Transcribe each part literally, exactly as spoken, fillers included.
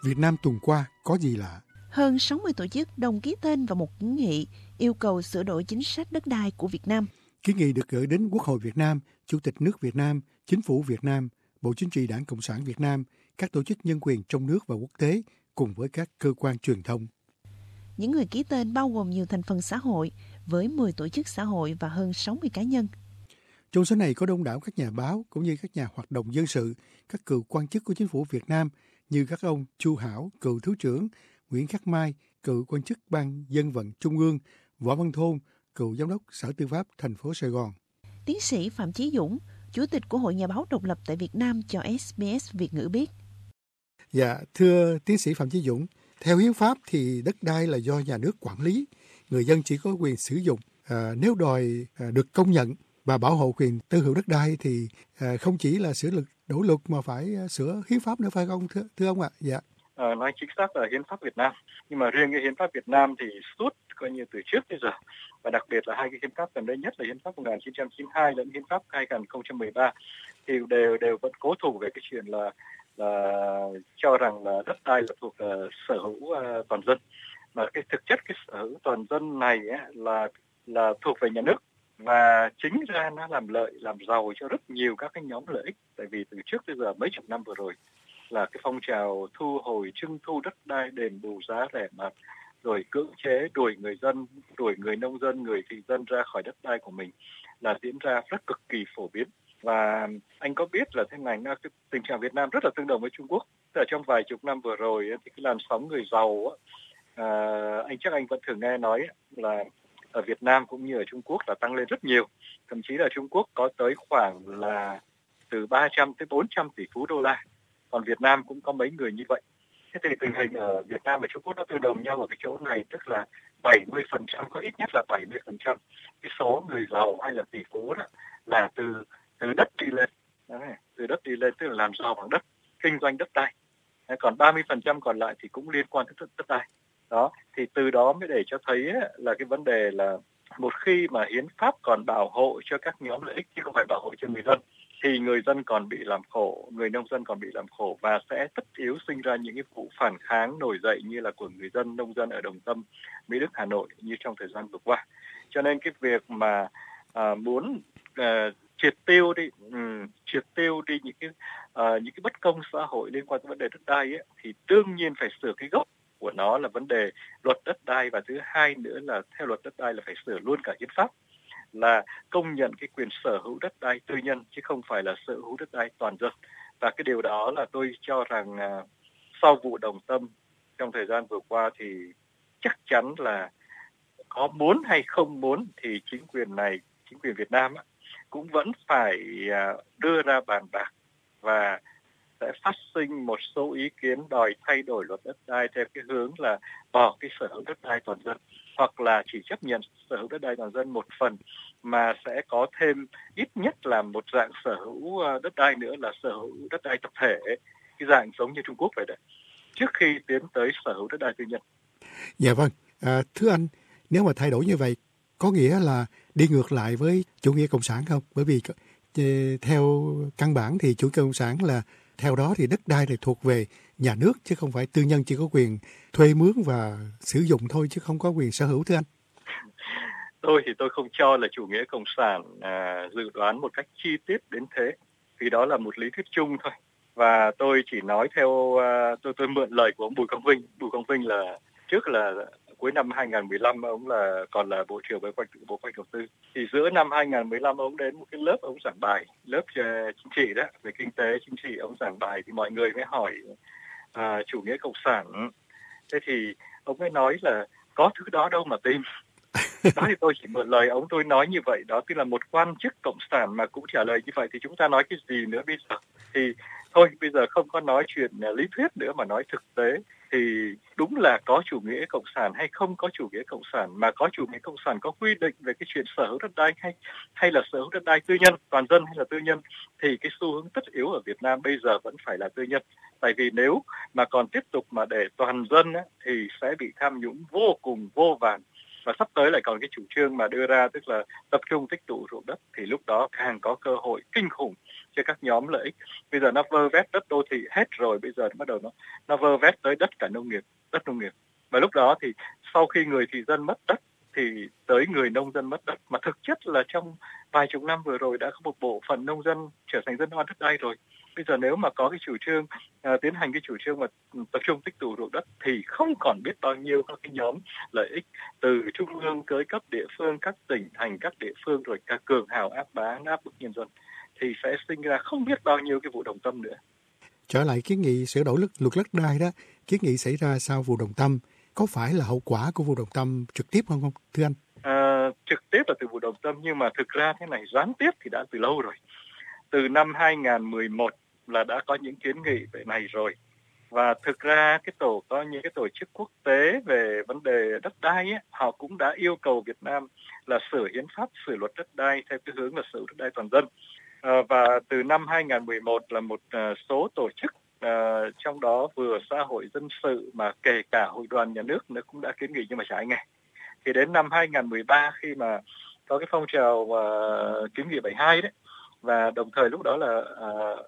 Việt Nam tuần qua có gì lạ? Hơn sáu mươi tổ chức đồng ký tên vào một kiến nghị yêu cầu sửa đổi chính sách đất đai của Việt Nam. Kiến nghị được gửi đến Quốc hội Việt Nam, Chủ tịch nước Việt Nam, Chính phủ Việt Nam, Bộ Chính trị Đảng Cộng sản Việt Nam, các tổ chức nhân quyền trong nước và quốc tế cùng với các cơ quan truyền thông. Những người ký tên bao gồm nhiều thành phần xã hội với mười tổ chức xã hội và hơn sáu mươi cá nhân. Trong số này có đông đảo các nhà báo cũng như các nhà hoạt động dân sự, các cựu quan chức của chính phủ Việt Nam như các ông Chu Hảo, cựu Thứ trưởng, Nguyễn Khắc Mai, cựu quan chức Ban Dân vận Trung ương, Võ Văn Thôn, cựu giám đốc Sở Tư pháp thành phố Sài Gòn. Tiến sĩ Phạm Chí Dũng, Chủ tịch của Hội Nhà báo độc lập tại Việt Nam cho ét bê ét Việt ngữ biết. Dạ, thưa tiến sĩ Phạm Chí Dũng, theo hiến pháp thì đất đai là do nhà nước quản lý, người dân chỉ có quyền sử dụng. À, nếu đòi à, được công nhận và bảo hộ quyền tư hữu đất đai thì à, không chỉ là sửa luật đổi luật mà phải à, sửa hiến pháp nữa phải không thưa, thưa ông ạ? Dạ. À, nói chính xác là hiến pháp Việt Nam, nhưng mà riêng cái hiến pháp Việt Nam thì suốt coi như từ trước tới giờ, và đặc biệt là hai cái hiến pháp gần đây nhất là hiến pháp một nghìn chín trăm chín mươi hai lẫn hiến pháp hai nghìn không trăm mười ba thì đều đều vẫn cố thủ về cái chuyện là là cho rằng là đất đai là thuộc uh, sở hữu uh, toàn dân, mà cái thực chất cái sở hữu toàn dân này ấy, là là thuộc về nhà nước, và chính ra nó làm lợi làm giàu cho rất nhiều các cái nhóm lợi ích. Tại vì từ trước tới giờ mấy chục năm vừa rồi là cái phong trào thu hồi trưng thu đất đai, đền bù giá rẻ mạt, rồi cưỡng chế đuổi người dân, đuổi người nông dân, người thị dân ra khỏi đất đai của mình là diễn ra rất cực kỳ phổ biến. Và anh có biết là thế này, cái tình trạng Việt Nam rất là tương đồng với Trung Quốc. Ở trong vài chục năm vừa rồi thì cái làn sóng người giàu, à, anh chắc anh vẫn thường nghe nói là ở Việt Nam cũng như ở Trung Quốc là tăng lên rất nhiều. Thậm chí là Trung Quốc có tới khoảng là từ ba trăm tới bốn trăm tỷ phú đô la. Còn Việt Nam cũng có mấy người như vậy. Thế thì tình hình ở Việt Nam và Trung Quốc nó tương đồng nhau ở cái chỗ này, tức là bảy mươi phần trăm, có ít nhất là bảy mươi phần trăm cái số người giàu hay là tỷ phú đó là từ từ đất đi lên. Đấy, từ đất đi lên tức là làm giàu bằng đất, kinh doanh đất đai. Đấy, còn ba mươi phần trăm còn lại thì cũng liên quan đến đất đai. Đó, thì từ đó mới để cho thấy ấy, là cái vấn đề là một khi mà hiến pháp còn bảo hộ cho các nhóm lợi ích chứ không phải bảo hộ cho người dân, thì người dân còn bị làm khổ, người nông dân còn bị làm khổ, và sẽ tất yếu sinh ra những cái vụ phản kháng nổi dậy như là của người dân nông dân ở Đồng Tâm, Mỹ Đức, Hà Nội như trong thời gian vừa qua. Cho nên cái việc mà à, muốn à, triệt tiêu đi, um, triệt tiêu đi những cái uh, những cái bất công xã hội liên quan tới vấn đề đất đai ấy, thì đương nhiên phải sửa cái gốc của nó là vấn đề luật đất đai, và thứ hai nữa là theo luật đất đai là phải sửa luôn cả hiến pháp, là công nhận cái quyền sở hữu đất đai tư nhân chứ không phải là sở hữu đất đai toàn dân. Và cái điều đó là tôi cho rằng uh, sau vụ Đồng Tâm trong thời gian vừa qua thì chắc chắn là có muốn hay không muốn thì chính quyền này, chính quyền Việt Nam á, cũng vẫn phải đưa ra bàn bạc và sẽ phát sinh một số ý kiến đòi thay đổi luật đất đai theo cái hướng là bỏ cái sở hữu đất đai toàn dân, hoặc là chỉ chấp nhận sở hữu đất đai toàn dân một phần mà sẽ có thêm ít nhất là một dạng sở hữu đất đai nữa là sở hữu đất đai tập thể, cái dạng giống như Trung Quốc vậy đấy, trước khi tiến tới sở hữu đất đai tư nhân. Dạ vâng, à, thưa anh, nếu mà thay đổi như vậy có nghĩa là đi ngược lại với chủ nghĩa cộng sản không? Bởi vì theo căn bản thì chủ nghĩa cộng sản là theo đó thì đất đai thì thuộc về nhà nước chứ không phải tư nhân chỉ có quyền thuê mướn và sử dụng thôi chứ không có quyền sở hữu, thưa anh. Tôi thì tôi không cho là chủ nghĩa cộng sản à, dự đoán một cách chi tiết đến thế, vì đó là một lý thuyết chung thôi. Và tôi chỉ nói theo uh, tôi tôi mượn lời của ông Bùi Quang Vinh. Bùi Quang Vinh là trước là cuối năm hai nghìn mười lăm ông là còn là bộ trưởng Bộ Kế hoạch Đầu tư. Thì giữa năm hai nghìn mười lăm ông đến một cái lớp ông giảng bài, lớp uh, chính trị đó, về kinh tế chính trị ông giảng bài, thì mọi người mới hỏi uh, chủ nghĩa cộng sản. Thế thì ông ấy nói là có thứ đó đâu mà tìm. Đó thì tôi chỉ mượn lời ông, tôi nói như vậy đó, tức là một quan chức cộng sản mà cũng trả lời như vậy thì chúng ta nói cái gì nữa bây giờ? Thì thôi bây giờ không có nói chuyện lý thuyết nữa mà nói thực tế, thì đúng là có chủ nghĩa cộng sản hay không có chủ nghĩa cộng sản, mà có chủ nghĩa cộng sản có quy định về cái chuyện sở hữu đất đai hay hay là sở hữu đất đai tư nhân, toàn dân hay là tư nhân, thì cái xu hướng tất yếu ở Việt Nam bây giờ vẫn phải là tư nhân. Tại vì nếu mà còn tiếp tục mà để toàn dân á, thì sẽ bị tham nhũng vô cùng vô vàn. Và sắp tới lại còn cái chủ trương mà đưa ra tức là tập trung tích tụ ruộng đất, thì lúc đó càng có cơ hội kinh khủng cho các nhóm lợi ích. Bây giờ nó vơ vét đất đô thị hết rồi, bây giờ bắt đầu nó nó vơ vét tới đất cả nông nghiệp, đất nông nghiệp. Và lúc đó thì sau khi người thị dân mất đất thì tới người nông dân mất đất, mà thực chất là trong vài chục năm vừa rồi đã có một bộ phận nông dân trở thành dân oan đất đai rồi. Bây giờ nếu mà có cái chủ trương à, tiến hành cái chủ trương mà tập trung tích tụ ruộng đất thì không còn biết bao nhiêu các cái nhóm lợi ích từ trung ương tới cấp địa phương, các tỉnh thành, các địa phương, rồi cả cường hào áp bá áp bức nhân dân, thì sẽ sinh ra không biết bao nhiêu cái vụ Đồng Tâm nữa. Trở lại kiến nghị sửa đổi luật, luật đất đai đó, kiến nghị xảy ra sau vụ Đồng Tâm, có phải là hậu quả của vụ Đồng Tâm trực tiếp không không thưa anh? À, trực tiếp là từ vụ Đồng Tâm, nhưng mà thực ra thế này, gián tiếp thì đã từ lâu rồi. Từ năm hai nghìn không trăm mười một là đã có những kiến nghị về này rồi. Và thực ra cái tổ có những cái tổ chức quốc tế về vấn đề đất đai ấy, họ cũng đã yêu cầu Việt Nam là sửa hiến pháp, sửa luật đất đai theo cái hướng là sửa đất đai toàn dân. À, và từ năm hai nghìn không trăm mười một là một uh, số tổ chức uh, trong đó vừa xã hội dân sự mà kể cả hội đoàn nhà nước nó cũng đã kiến nghị nhưng mà chả ai nghe. Thì đến năm hai nghìn không trăm mười ba khi mà có cái phong trào uh, kiến nghị bảy mươi hai đấy, và đồng thời lúc đó là uh,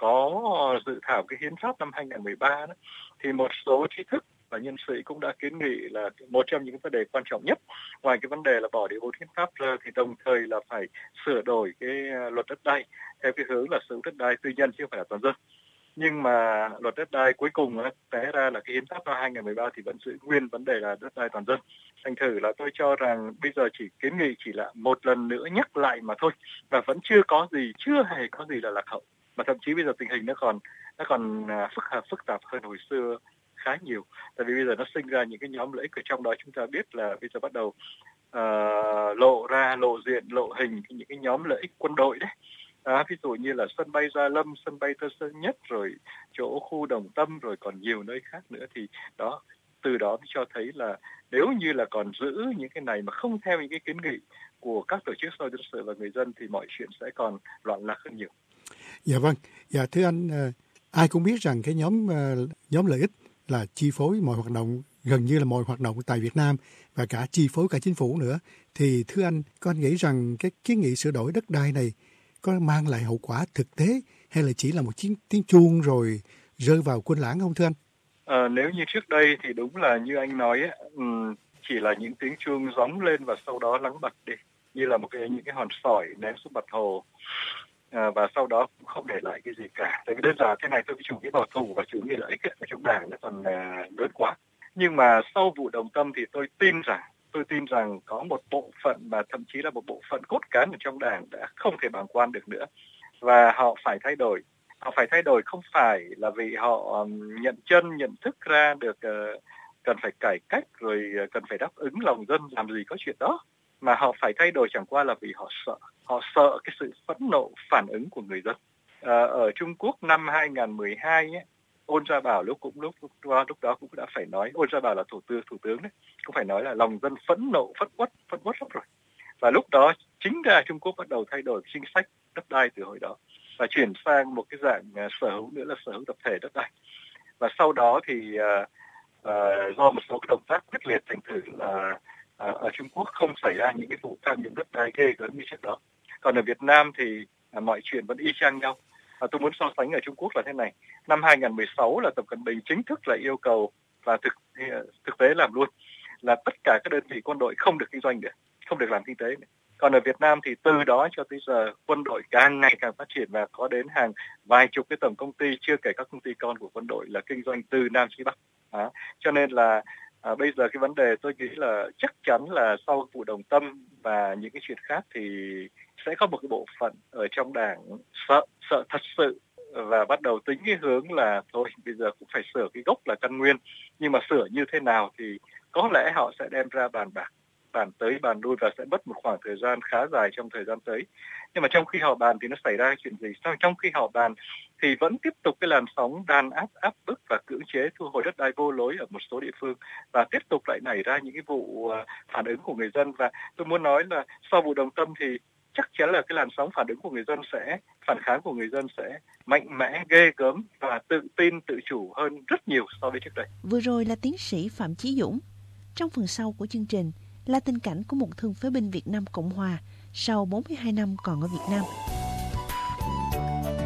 có dự thảo cái hiến pháp năm hai nghìn không trăm mười ba đó, thì một số trí thức và nhân sĩ cũng đã kiến nghị là một trong những vấn đề quan trọng nhất, ngoài cái vấn đề là bỏ điều bốn hiến pháp ra, thì đồng thời là phải sửa đổi cái luật đất đai theo cái hướng là sử dụng đất đai tư nhân chứ không phải là toàn dân. Nhưng mà luật đất đai cuối cùng té ra là cái hiến pháp năm hai nghìn không trăm mười ba thì vẫn giữ nguyên vấn đề là đất đai toàn dân. Thành thử là tôi cho rằng bây giờ chỉ kiến nghị chỉ là một lần nữa nhắc lại mà thôi, và vẫn chưa có gì, chưa hề có gì là lạc hậu, mà thậm chí bây giờ tình hình nó còn nó còn phức tạp phức tạp hơn hồi xưa khá nhiều. Tại vì bây giờ nó sinh ra những cái nhóm lợi ích, ở trong đó chúng ta biết là bây giờ bắt đầu uh, lộ ra lộ diện lộ hình những cái nhóm lợi ích quân đội đấy. À, ví dụ như là sân bay Gia Lâm, sân bay Tân Sơn Nhất, rồi chỗ khu Đồng Tâm, rồi còn nhiều nơi khác nữa. Thì đó, từ đó cho thấy là nếu như là còn giữ những cái này mà không theo những cái kiến nghị của các tổ chức xã hội dân sự và người dân thì mọi chuyện sẽ còn loạn lạc hơn nhiều. Dạ vâng, dạ thưa anh, ai cũng biết rằng cái nhóm nhóm lợi ích là chi phối mọi hoạt động, gần như là mọi hoạt động tại Việt Nam và cả chi phối cả chính phủ nữa. Thì thưa anh, có anh nghĩ rằng cái kiến nghị sửa đổi đất đai này có mang lại hậu quả thực tế hay là chỉ là một tiếng, tiếng chuông rồi rơi vào quên lãng không thưa anh? À, nếu như trước đây thì đúng là như anh nói ấy, chỉ là những tiếng chuông gióng lên và sau đó lắng bật đi, như là một cái những cái hòn sỏi ném xuống mặt hồ. À, và sau đó cũng không để lại cái gì cả. Tại vì đơn giản thế này, tôi cái chủ nghĩa bảo thủ và chủ nghĩa lợi ích ở trong đảng nó còn à, lớn quá. Nhưng mà sau vụ Đồng Tâm thì tôi tin rằng tôi tin rằng có một bộ phận mà thậm chí là một bộ phận cốt cán ở trong đảng đã không thể bàng quan được nữa, và họ phải thay đổi. Họ phải thay đổi không phải là vì họ um, nhận chân nhận thức ra được uh, cần phải cải cách rồi uh, cần phải đáp ứng lòng dân, làm gì có chuyện đó, mà họ phải thay đổi chẳng qua là vì họ sợ. Họ sợ cái sự phẫn nộ phản ứng của người dân. À, ở Trung Quốc năm hai nghìn không trăm mười hai ấy, Ôn Gia Bảo lúc cũng lúc lúc, lúc đó cũng đã phải nói, Ôn Gia Bảo là thủ tướng thủ tướng đấy, cũng phải nói là lòng dân phẫn nộ phẫn uất phẫn uất lắm rồi. Và lúc đó chính ra Trung Quốc bắt đầu thay đổi chính sách đất đai từ hồi đó và chuyển sang một cái dạng uh, sở hữu nữa là sở hữu tập thể đất đai. Và sau đó thì uh, uh, do một số cái động tác quyết liệt, thành thử là uh, ở Trung Quốc không xảy ra những cái vụ tham nhũng đất đai ghê gớm như trước đó. Còn ở Việt Nam thì à, mọi chuyện vẫn y chang nhau. À, tôi muốn so sánh ở Trung Quốc là thế này. Năm hai nghìn không trăm mười sáu là Tập Cận Bình chính thức là yêu cầu và thực thực tế làm luôn là tất cả các đơn vị quân đội không được kinh doanh nữa, không được làm kinh tế nữa. Còn ở Việt Nam thì từ đó cho tới giờ quân đội càng ngày càng phát triển và có đến hàng vài chục cái tổng công ty, chưa kể các công ty con của quân đội là kinh doanh từ Nam chí Bắc. À, cho nên là À, bây giờ cái vấn đề tôi nghĩ là chắc chắn là sau vụ Đồng Tâm và những cái chuyện khác thì sẽ có một cái bộ phận ở trong đảng sợ, sợ thật sự và bắt đầu tính cái hướng là thôi bây giờ cũng phải sửa cái gốc là căn nguyên, nhưng mà sửa như thế nào thì có lẽ họ sẽ đem ra bàn bạc, bàn tới bàn lui và sẽ mất một khoảng thời gian khá dài trong thời gian tới. Nhưng mà trong khi họ bàn thì nó xảy ra chuyện gì? Sau trong khi họ bàn thì vẫn tiếp tục cái làn sóng đàn áp, áp bức và cưỡng chế thu hồi đất đai vô lối ở một số địa phương, và tiếp tục lại nảy ra những cái vụ phản ứng của người dân. Và tôi muốn nói là sau vụ Đồng Tâm thì chắc chắn là cái làn sóng phản ứng của người dân sẽ, phản kháng của người dân sẽ mạnh mẽ, ghê gớm và tự tin, tự chủ hơn rất nhiều so với trước đây. Vừa rồi là tiến sĩ Phạm Chí Dũng. Trong phần sau của chương trình là tình cảnh của một thương phế binh Việt Nam Cộng Hòa sau bốn mươi hai năm còn ở Việt Nam.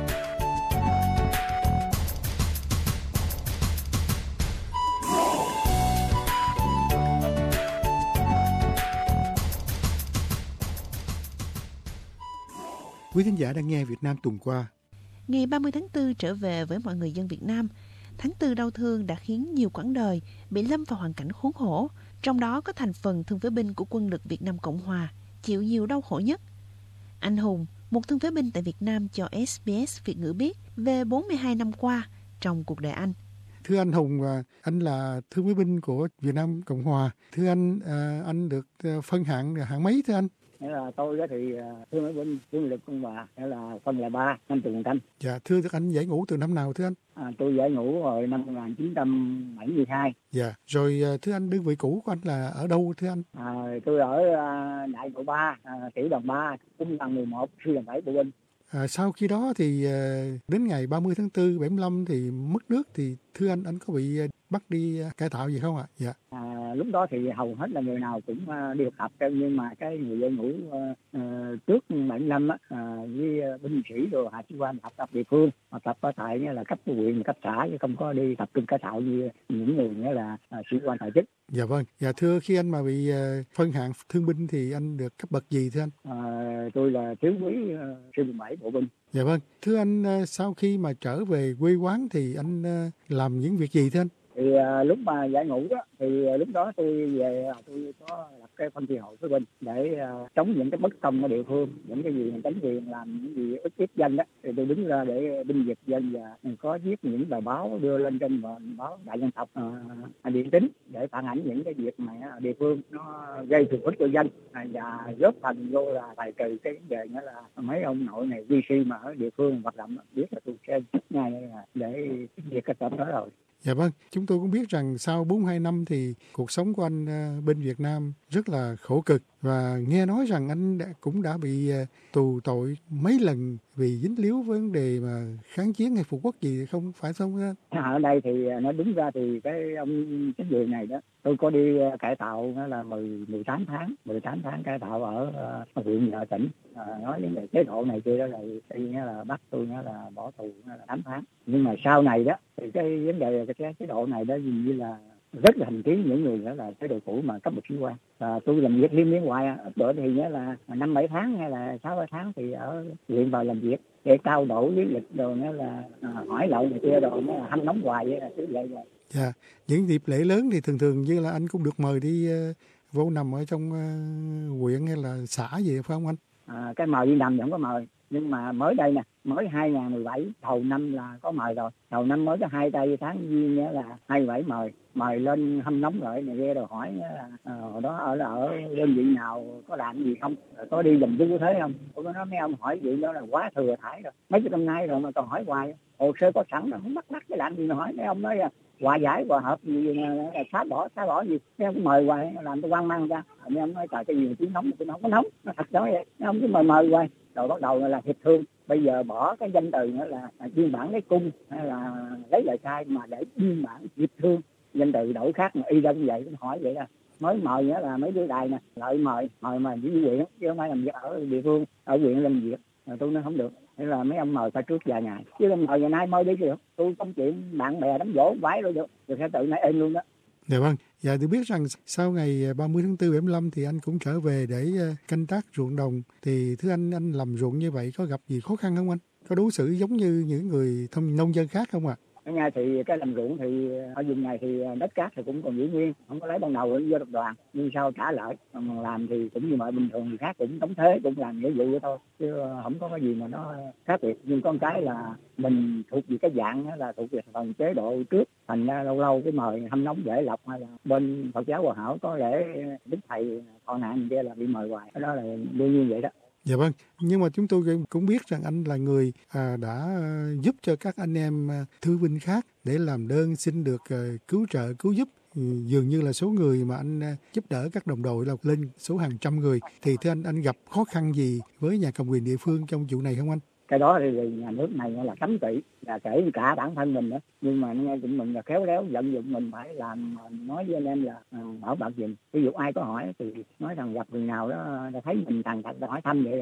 Quý thính giả đang nghe Việt Nam tuần qua. Ngày ba mươi tháng tư trở về với mọi người dân Việt Nam. Tháng tư đau thương đã khiến nhiều quãng đời bị lâm vào hoàn cảnh khốn khổ, trong đó có thành phần thương phế binh của quân lực Việt Nam Cộng Hòa chịu nhiều đau khổ nhất. Anh Hùng, một thương phế binh tại Việt Nam, cho ét bê ét Việt ngữ biết về bốn mươi hai năm qua trong cuộc đời anh. Thưa anh Hùng, anh là thương phế binh của Việt Nam Cộng Hòa. Thưa anh, anh được phân hạng hạng mấy thưa anh? Nghĩa là tôi đó thì thương phế binh quân lực Cộng Hòa, nghĩa là phân là ba năm từng trăm. Dạ, thưa anh giải ngũ từ năm nào thưa anh? À, tôi giải ngũ rồi năm một nghìn chín trăm bảy mươi hai. Dạ, rồi thưa anh, đơn vị cũ của anh là ở đâu thưa anh? À, tôi ở uh, đại đội ba, uh, tiểu đoàn ba, trung đoàn mười một, sư đoàn bảy bộ binh. À, sau khi đó thì uh, đến ngày ba mươi tháng tư bảy mươi lăm thì mất nước, thì thưa anh, anh có bị uh, bắt đi uh, cải tạo gì không ạ? Dạ. À, lúc đó thì hầu hết là người nào cũng uh, đi học tập, nhưng mà cái người dân ngũ uh, uh, trước bảy mươi lăm á, uh, với uh, binh sĩ rồi hạ sĩ quan học tập địa phương, học tập ở tại là cấp huyện, cấp xã, chứ không có đi tập trung cải tạo như những người nghĩa là uh, sĩ quan tại chức. Dạ vâng. Dạ thưa, khi anh mà bị uh, phân hạng thương binh thì anh được cấp bậc gì thưa anh? À, tôi là thiếu úy uh, sư đoàn bảy bộ binh. Dạ vâng. Thưa anh, uh, sau khi mà trở về quê quán thì anh uh, làm những việc gì thưa anh? Thì uh, lúc mà giải ngũ đó thì uh, lúc đó tôi về tôi có lập cái phân chi hội phế binh để uh, chống những cái bất công ở địa phương, những cái gì chính quyền làm, những gì ức hiếp dân đó, thì tôi đứng ra để binh vực dân và có viết những bài báo đưa lên trên báo Đại Dân Tộc uh, điện tín để phản ánh những cái việc mà uh, địa phương nó gây phiền phức cho dân, uh, và góp phần vô là bài trừ cái vấn đề nữa là mấy ông nội này vi si mà ở địa phương hoạt động biết là tôi sẽ chức ngay để việc cái tập đó rồi. Dạ vâng, chúng tôi cũng biết rằng sau bốn mươi hai năm thì cuộc sống của anh bên Việt Nam rất là khổ cực, và nghe nói rằng anh đã, cũng đã bị tù tội mấy lần vì dính líu với vấn đề mà kháng chiến hay phục quốc gì, không phải không? Ở đây thì nó đúng ra thì cái ông chính quyền này đó, tôi có đi cải tạo nó là mười tám tháng, mười tám tháng cải tạo ở uh, huyện Nhợ tỉnh. À, nói đến cái chế độ này kia đó là thì là bắt tôi nó là bỏ tù nó là tám tháng. Nhưng mà sau này đó thì cái vấn đề cái chế độ này đó dường như là rất là hành kiến những người đó là chế độ cũ mà cấp bậc sĩ quan. À, tôi làm việc liên miên hoài, ấp độ thì nhớ là năm bảy tháng hay là sáu bảy tháng thì ở huyện vào làm việc để trao đổi với lịch đồ nó là à, hỏi lậu này kia đồ nó là hâm nóng hoài vậy là cứ vậy vậy. Dạ, những dịp lễ lớn thì thường thường như là anh cũng được mời đi uh, vô nằm ở trong uh, huyện hay là xã gì phải không anh? À, cái mời đi nằm vẫn có mời, nhưng mà mới đây nè, mới hai nghìn mười bảy đầu năm là có mời rồi, đầu năm mới có hai tay tháng giêng nhớ là hai mươi bảy mời mời lên hâm nóng lại này kia rồi hỏi là à, hồi đó ở ở đơn vị nào có làm gì không, rồi có đi dùm chú thế không. Tôi nói mấy ông hỏi vậy đó là quá thừa thải rồi, mấy chục năm nay rồi mà còn hỏi hoài, hồ sơ có sẵn rồi không bắt bắt cái làm gì mà hỏi. Mấy ông nói hòa giải hòa hợp gì là xóa bỏ xóa bỏ gì, mấy ông mời hoài làm tôi hoang mang ra. Mấy ông nói trời cái gì mà tiếng nóng tôi không có nóng, nó thật đó vậy. Mấy ông cứ mời mời hoài rồi bắt đầu là hiệp thương. Bây giờ bỏ cái danh từ nữa là biên bản lấy cung hay là lấy lời khai mà để biên bản hiệp thương, danh từ đổi khác mà y ra như vậy. Cũng hỏi vậy đó, mới mời nữa là mấy đứa đài nè lợi mời mời mà với huyện chứ không phải làm việc ở địa phương, ở huyện làm việc. Rồi tôi nói không được, thế là mấy ông mời phải trước vài ngày, chứ không mời ngày nay mới đi được. Tôi không chuyện bạn bè đám dỗ vái đâu được, rồi sẽ tự này êm luôn đó. Dạ vâng, dạ tôi biết rằng sau ngày ba mươi tháng tư bảy mươi lăm thì anh cũng trở về để canh tác ruộng đồng. Thì thưa anh, anh làm ruộng như vậy có gặp gì khó khăn không anh? Có đối xử giống như những người thông nông dân khác không ạ? À? Ở nhà thì cái làm ruộng thì ở vùng này thì đất cát thì cũng còn giữ nguyên, không có lấy ban đầu do tập đoàn, nhưng sau trả lại mà làm thì cũng như mọi bình thường, người khác cũng đóng thế, cũng làm nghĩa vụ vậy thôi, chứ không có cái gì mà nó khác biệt. Nhưng con cái là mình thuộc về cái dạng là thuộc về phần chế độ trước, thành ra lâu lâu cái mời hâm nóng dễ lọc, hay là bên Phật giáo Hòa Hảo có lễ đức thầy thọ nạn kia là bị mời hoài, cái đó là đương nhiên vậy đó. Dạ vâng, nhưng mà chúng tôi cũng biết rằng anh là người à, đã giúp cho các anh em thương binh khác để làm đơn xin được uh, cứu trợ, cứu giúp. Dường như là số người mà anh uh, giúp đỡ các đồng đội là lên số hàng trăm người. Thì thưa anh, anh gặp khó khăn gì với nhà cầm quyền địa phương trong vụ này không anh? Cái đó thì nhà nước này là cấm kỵ, là kể cả bản thân mình nữa, nhưng mà nghe tụi mình là khéo léo vận dụng mình phải làm, nói với anh em là uh, bảo bạc giùm. Ví dụ ai có hỏi thì nói rằng gặp người nào đó thấy mình tàn tật hỏi thăm vậy rồi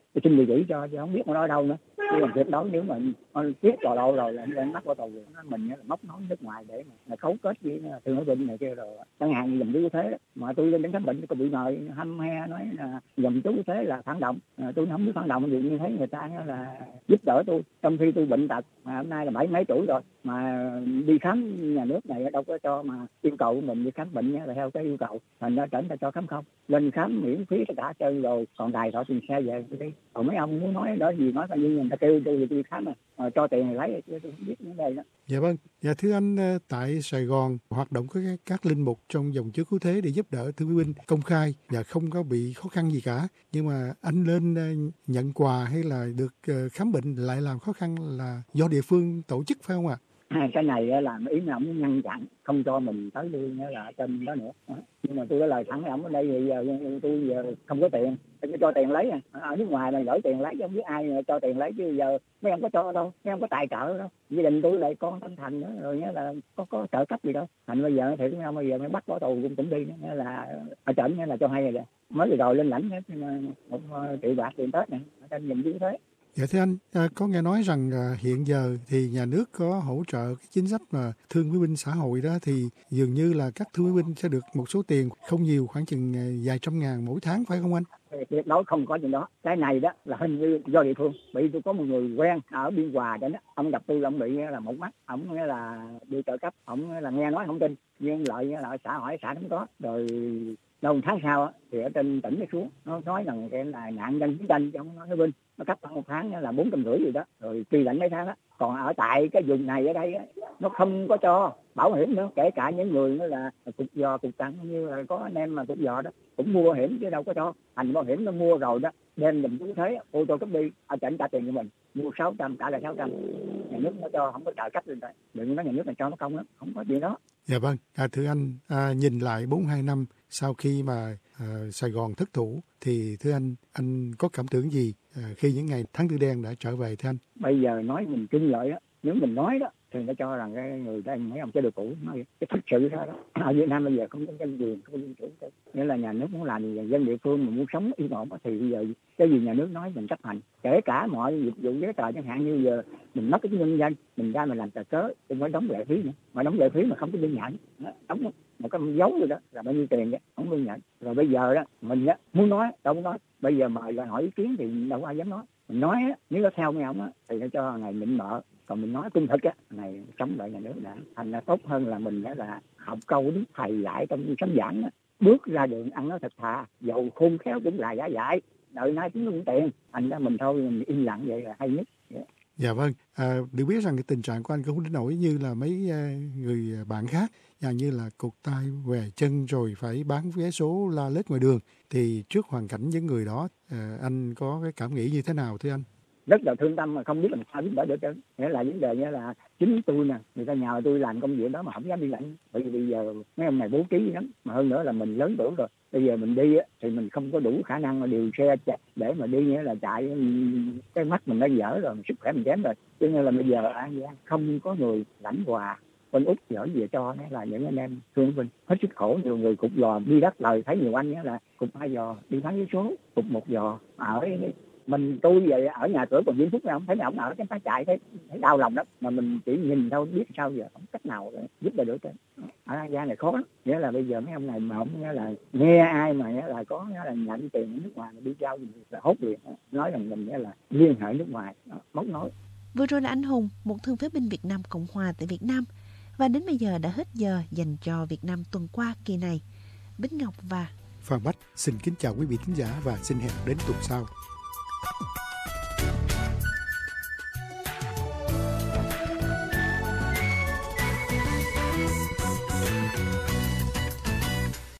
tôi xin địa chỉ cho, chứ không biết nó ở đâu nữa. Nhưng mà tuyệt đối nếu mà tiếp vào đâu rồi là anh bắt vào tù, mình là móc nối nước ngoài để mà, mà cấu kết với thương mại bệnh này kia rồi. Chẳng hạn như dùm chú thế đó, mà tôi lên đến khám bệnh có bị mời hăm he nói là dùm chú thế là phản động. À, tôi không biết phản động gì, như thấy người ta là giúp đỡ tôi trong khi tôi bệnh tật mà hôm nay là bảy mấy tuổi rồi mà đi khám nhà nước này đâu có cho mà yêu cầu mình đi khám bệnh là theo cái yêu cầu, thành ra tỉnh ta cho khám không, lên khám miễn phí tất cả chơi rồi, còn đài họ tiền xe về đi. Còn mấy ông muốn nói đó gì nói coi như người ta kêu tôi đi khám mà, mà cho tiền lấy tôi không biết những đây đó. Dạ vâng, dạ thưa anh, tại Sài Gòn hoạt động có các linh mục trong dòng chứa cứu thế để giúp đỡ thương binh công khai và không có bị khó khăn gì cả, nhưng mà anh lên nhận quà hay là được khám bệnh lại làm khó khăn là do địa phương tổ chức phải không ạ? À, cái này là ý là ông ngăn chặn không cho mình tới đi là ở trên đó nữa. Nhưng mà tôi có lời thẳng với ông ở đây thì giờ tôi giờ không có tiền, tôi cho tiền lấy à. Ở nước ngoài mà gửi tiền lấy chứ không biết ai cho tiền lấy, chứ giờ mấy ông có cho đâu, mấy ông có tài trợ đâu. Gia đình tôi lại con tâm thành nữa rồi nhớ là có có trợ cấp gì đâu. Thành bây giờ thì mấy ông bây giờ mới bắt bỏ tù cũng cũng đi nữa là ở trển là cho hay rồi. Mới rồi lên lãnh một triệu bạc tiền Tết này ở trên dùm như thế. Dạ thưa anh, à, có nghe nói rằng à, hiện giờ thì nhà nước có hỗ trợ cái chính sách mà thương phế binh xã hội đó, thì dường như là các thương phế binh sẽ được một số tiền không nhiều, khoảng chừng vài trăm ngàn mỗi tháng phải không anh? Tuyệt đối không có chuyện đó. Cái này đó là hình như do địa phương. Bị tôi có một người quen ở Biên Hòa đó, ông gặp tôi, ông bị là một mắt, ông là đi trợ cấp, ông là nghe nói không tin, nhưng lợi là xã hỏi xã không có. Rồi đầu tháng sau thì ở trên tỉnh nó xuống, nó nói rằng cái là nạn nhân chiến tranh trong nó binh, nó cấp một tháng là bốn trăm rưỡi gì đó, rồi truy lãnh mấy tháng đó. Còn ở tại cái vùng này ở đây nó không có cho bảo hiểm nữa, kể cả những người nữa là cục giò cục tặng như là có anh em mà cục giò đó cũng mua bảo hiểm chứ đâu có cho. Thành bảo hiểm nó mua rồi đó, đem mình cũng thế, ô tô cấp đi, ở tỉnh trả tiền cho mình, mua sáu trăm trả lại sáu trăm, nhà nước nó cho, không có trợ cấp lên đây. Đừng nói nhà nước này cho nó không đó, không có gì đó. Dạ vâng, à, thưa anh, à, nhìn lại bốn mươi hai năm sau khi mà à, Sài Gòn thất thủ thì thưa anh, anh có cảm tưởng gì à, khi những ngày tháng tư đen đã trở về thưa anh? Bây giờ nói mình kinh lợi á, nếu mình nói đó thì nó cho rằng cái người ta mấy ông chế độ cũ nói cái thật sự đó, đó. Ở Việt Nam bây giờ không có dân quyền, không có dân chủ, nghĩa là nhà nước muốn làm gì, dân địa phương mà muốn sống yên ổn thì bây giờ cái gì nhà nước nói mình chấp hành, kể cả mọi dịch vụ giấy tờ, chẳng hạn như giờ mình mất cái chứng minh nhân dân, mình ra mình làm tờ cớ thì mới đóng lệ phí nữa, mà đóng lệ phí mà không có biên nhận, đóng một cái dấu rồi đó là bao nhiêu tiền đó, không biên nhận. Rồi bây giờ đó mình á muốn nói đâu muốn nói, bây giờ mời là hỏi ý kiến thì đâu có ai dám nói. Mình nói á, nếu có theo mấy ông á thì nó cho ngày mình mở, còn mình nói trung thực á này chống lại nhà nước đã, thành ra tốt hơn là mình đã là học câu đức thầy dạy trong sấm giảng á, bước ra đường ăn nói thật thà, dầu khôn khéo cũng là giả dại, đợi nay cũng không tiền, thành ra mình thôi mình im lặng vậy là hay nhất. Yeah. Dạ vâng, à, được biết rằng cái tình trạng của anh cũng không đến nỗi như là mấy người bạn khác, nhà như là cụt tay, què chân rồi phải bán vé số la lết ngoài đường. Thì trước hoàn cảnh những người đó, à, anh có cái cảm nghĩ như thế nào thưa anh? Rất là thương tâm mà không biết làm sao giúp đỡ được chứ. Nghĩa là vấn đề như là chính tôi nè, người ta nhờ tôi làm công việc đó mà không dám đi lãnh, bởi vì bây giờ mấy ông này bố trí lắm, mà hơn nữa là mình lớn tuổi rồi, bây giờ mình đi á thì mình không có đủ khả năng mà điều xe để mà đi, nghĩa là chạy cái mắt mình đã dở rồi, sức khỏe mình kém rồi, cho nên là bây giờ An Giang không có người lãnh quà. Bên Úc gửi về cho nghĩa là những anh em thương binh hết sức khổ, nhiều người cục giò đi đất lời, thấy nhiều anh nghĩa là cục hai giò đi bán vé số, cục một giò ở mình. Tôi về ở nhà cửa còn Vĩnh Phúc không thấy ông ở cái phá chạy, thấy, thấy đau lòng lắm, mà mình chỉ nhìn thôi biết sao giờ không cách nào giúp đỡ được. Ở An Giang này khó lắm, nghĩa là bây giờ mấy ông này mà không nghĩa là nghe ai mà nghĩa là có nghĩa là nhận tiền ở nước ngoài mà đi giao là hốt liền, nói rằng mình nghĩa là liên hệ nước ngoài, móc nối. Vừa rồi là anh Hùng, một thương phế binh Việt Nam Cộng Hòa tại Việt Nam, và đến bây giờ đã hết giờ dành cho Việt Nam tuần qua kỳ này. Bích Ngọc và Phan Bách xin kính chào quý vị thính giả và xin hẹn đến tuần sau.